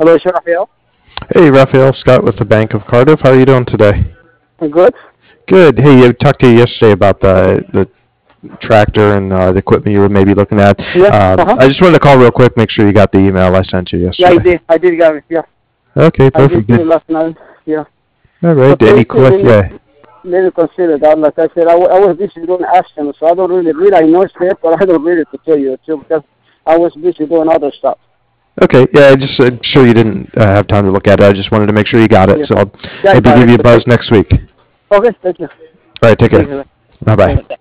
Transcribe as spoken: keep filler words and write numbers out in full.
Hello, Sir Raphael. Hey, Raphael, Scott with the Bank of Cardiff. How are you doing today? I'm good. Good. Hey, I talked to you yesterday about the the tractor and uh, the equipment you were maybe looking at. Yeah. Um, Uh-huh. I just wanted to call real quick, make sure you got the email I sent you Yeah, I yesterday. did. I did get it. Yeah. Okay, I did perfect. see it Good. last night. Yeah. All right. Okay, Any still quick? didn't, Yeah. didn't consider that. Like I said, I, w- I was busy doing action, so I don't really read. I know it's there, but I don't read it to tell you the truth because I was busy doing other stuff. Okay. Yeah. I just I'm sure you didn't uh, have time to look at it. I just wanted to make sure you got it. Yeah. So I'll Yeah, I maybe got give it. you a Okay. buzz next week. Okay, thank you. All right. Take care. Thank you. Bye bye. Okay.